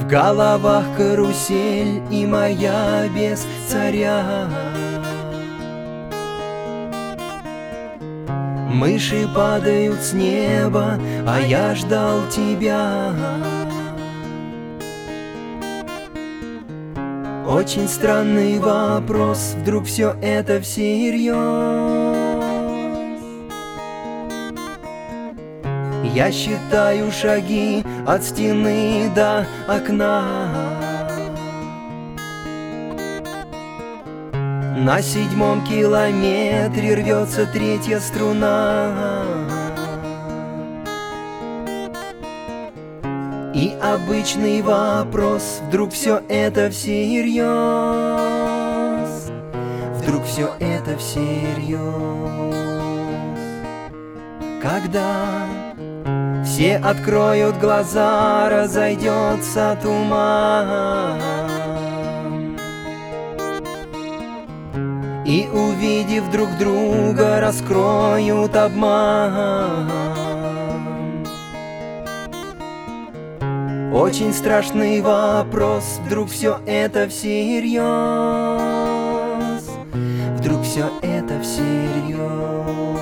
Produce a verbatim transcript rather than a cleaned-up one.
В головах карусель и моя без царя. Мыши падают с неба, а я ждал тебя. Очень странный вопрос, вдруг все это всерьез? Я считаю шаги от стены до окна. На седьмом километре рвется третья струна. И обычный вопрос, вдруг все это всерьез? Вдруг все это всерьез? Когда все откроют глаза, разойдется туман, и, увидев друг друга, раскроют обман. Очень страшный вопрос, вдруг все это всерьез? Вдруг все это всерьез?